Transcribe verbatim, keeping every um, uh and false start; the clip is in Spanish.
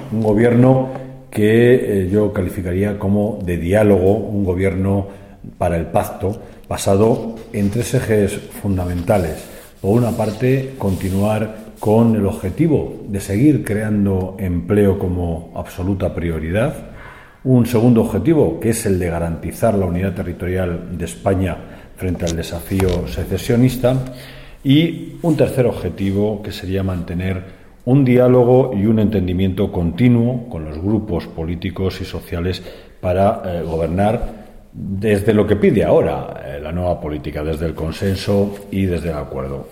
un gobierno que eh, yo calificaría como de diálogo, un gobierno para el pacto, basado en tres ejes fundamentales. Por una parte, continuar con el objetivo de seguir creando empleo como absoluta prioridad. Un segundo objetivo, que es el de garantizar la unidad territorial de España frente al desafío secesionista. Y un tercer objetivo, que sería mantener un diálogo y un entendimiento continuo con los grupos políticos y sociales para eh, gobernar desde lo que pide ahora eh, la nueva política, desde el consenso y desde el acuerdo.